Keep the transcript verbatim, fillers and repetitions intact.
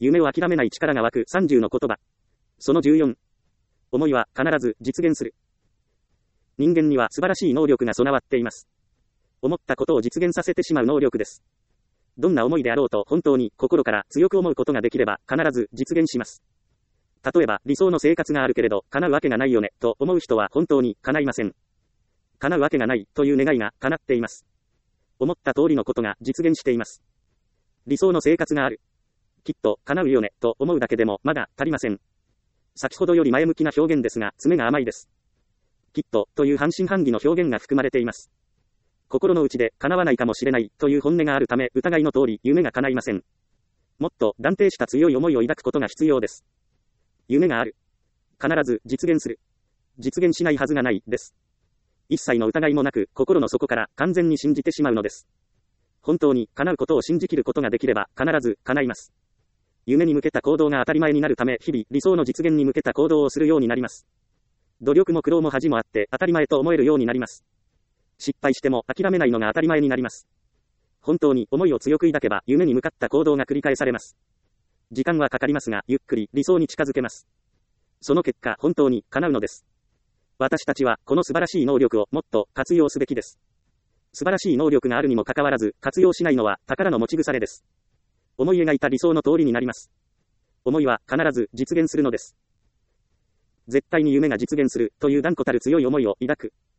夢を諦めない力が湧くさんじゅうの言葉。そのじゅうよん。思いは必ず実現する。人間には素晴らしい能力が備わっています。思ったことを実現させてしまう能力です。どんな思いであろうと本当に心から強く思うことができれば必ず実現します。例えば理想の生活があるけれど叶うわけがないよねと思う人は本当に叶いません。叶うわけがないという願いが叶っています。思った通りのことが実現しています。理想の生活がある。きっと叶うよねと思うだけでもまだ足りません。先ほどより前向きな表現ですが詰めが甘いです。きっとという半信半疑の表現が含まれています。心の内で叶わないかもしれないという本音があるため疑いの通り夢が叶いません。もっと断定した強い思いを抱くことが必要です。夢がある。必ず実現する。実現しないはずがないです。一切の疑いもなく心の底から完全に信じてしまうのです。本当に叶うことを信じきることができれば必ず叶います。夢に向けた行動が当たり前になるため日々理想の実現に向けた行動をするようになります。努力も苦労も恥もあって当たり前と思えるようになります。失敗しても諦めないのが当たり前になります。本当に思いを強く抱けば夢に向かった行動が繰り返されます。時間はかかりますがゆっくり理想に近づけます。その結果本当に叶うのです。私たちはこの素晴らしい能力をもっと活用すべきです。素晴らしい能力があるにもかかわらず活用しないのは宝の持ち腐れです。思い描いた理想の通りになります。思いは必ず実現するのです。絶対に夢が実現するという断固たる強い思いを抱く。